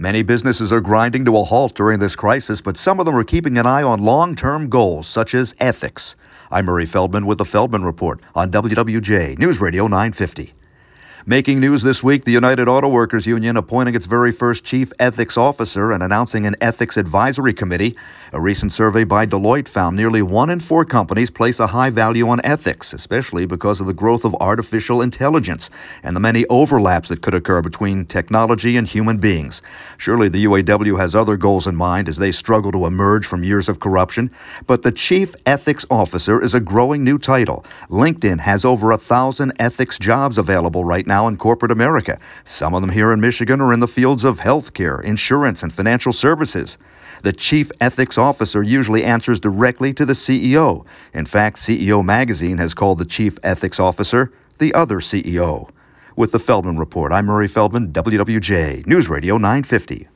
Many businesses are grinding to a halt during this crisis, but some of them are keeping an eye on long-term goals, such as ethics. I'm Murray Feldman with the Feldman Report on WWJ News Radio 950. Making news this week, the United Auto Workers Union appointing its very first chief ethics officer and announcing an ethics advisory committee. A recent survey by Deloitte found nearly 1 in 4 companies place a high value on ethics, especially because of the growth of artificial intelligence and the many overlaps that could occur between technology and human beings. Surely the UAW has other goals in mind as they struggle to emerge from years of corruption. But the chief ethics officer is a growing new title. LinkedIn has over 1,000 ethics jobs available right now in corporate America. Some of them here in Michigan are in the fields of healthcare, insurance, and financial services. The chief ethics officer usually answers directly to the CEO. In fact, CEO Magazine has called the chief ethics officer the other CEO. With the Feldman Report, I'm Murray Feldman, WWJ News Radio 950.